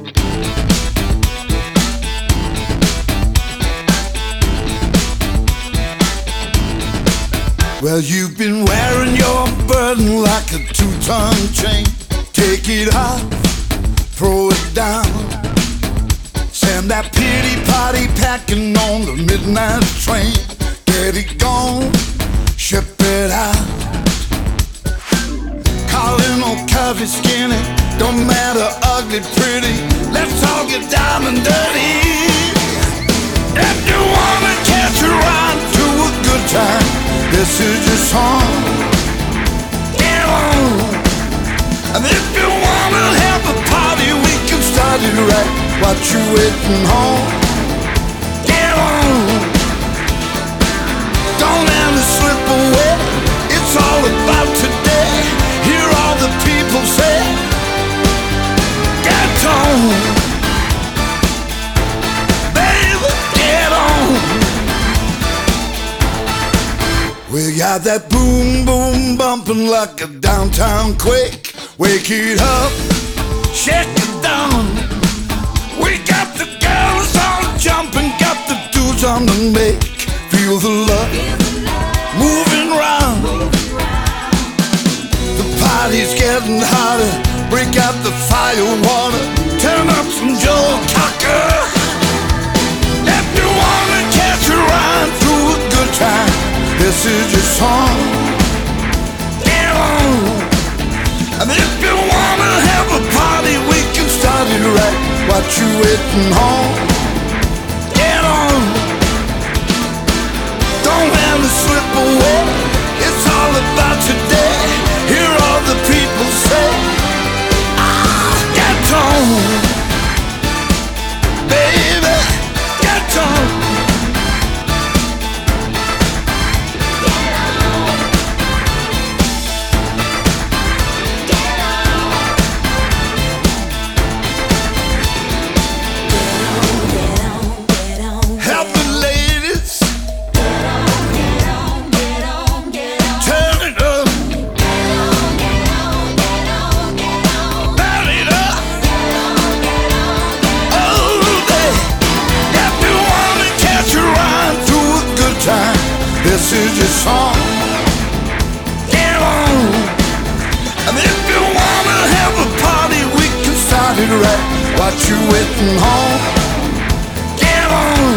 Well, you've been wearing your burden like a 2-ton chain. Take it off, throw it down. Send that pity party packing on the midnight train. Get it gone, ship it out. Calling on curvy, skinny, don't matter, ugly, pretty. Let's all get down and dirty. If you wanna catch a ride to a good time, this is your song. Get on. And if you wanna have a party, we can start it right. What you waiting on? Get on. Don't let it slip away. It's all about today. Hear all the people say, get on. Baby, get on. We got that boom boom bumping like a downtown quake. Wake it up, shake it down. We got the girls all jumping, got the dudes on the make. Feel the love moving round. The party's getting hotter. Break out the fire water. Turn up some Joe Cocker. If you wanna catch a ride through a good time, this is your song. Get on. And if you wanna have a party, we can start it right. What you waiting on? Get on. Don't let it slip away. It's all about today. Hear all the people say, get on. Baby, get on. This is your song. Get on. And if you wanna have a party, we can start it right. What you waiting on? Get on.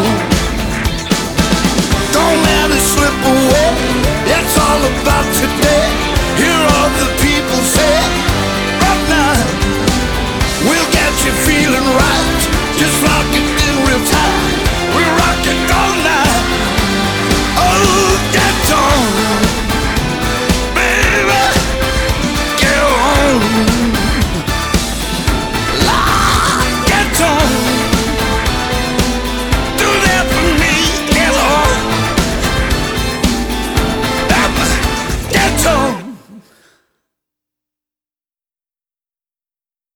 Don't let it slip away. It's all about today. Hear all the people say,